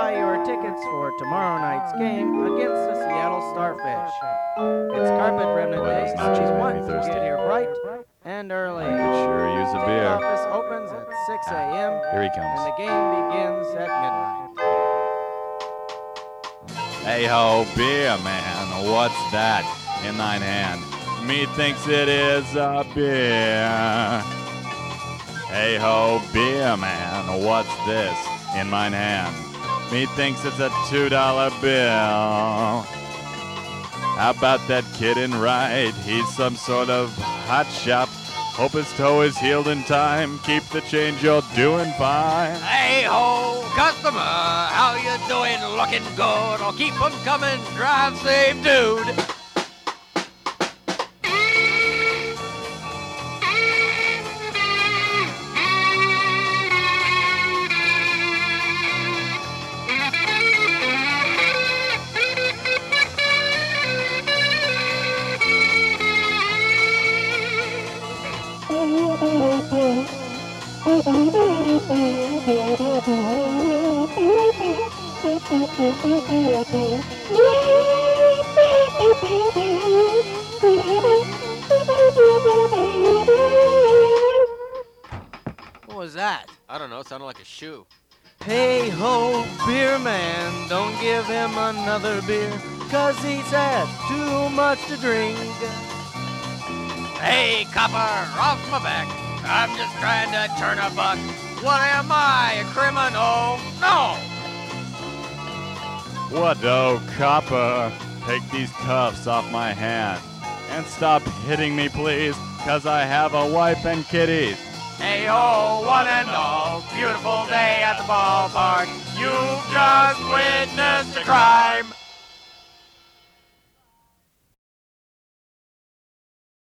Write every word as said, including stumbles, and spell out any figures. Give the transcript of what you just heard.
buy your tickets for tomorrow night's game against the Seattle Starfish. It's Carpet Remnant Well, Day, it's so not you too want maybe to thirsty. get here bright and early. I could sure use a The beer. office opens at six a.m. Here he and comes. the game begins at midnight. Hey ho, beer man, what's that in thine hand? Me thinks it is a beer. Hey ho, beer man, what's this in mine hand? Me thinks it's a two dollar bill. How about that kid in right? He's some sort of hot shop. Hope his toe is healed in time. Keep the change, you're doing fine. Hey ho, customer, how you doing? Looking good. I'll keep 'em coming. Drive safe, dude. What was that? I don't know. It sounded like a shoe. Hey ho, beer man, don't give him another beer, 'cause he's had too much to drink. Hey, copper, off my back. I'm just trying to turn a buck. What am I, a criminal? No! What, oh, copper? Take these cuffs off my hand. And stop hitting me, please, 'cause I have a wife and kitties. Hey ho, one and all, beautiful day at the ballpark. You've just witnessed a crime.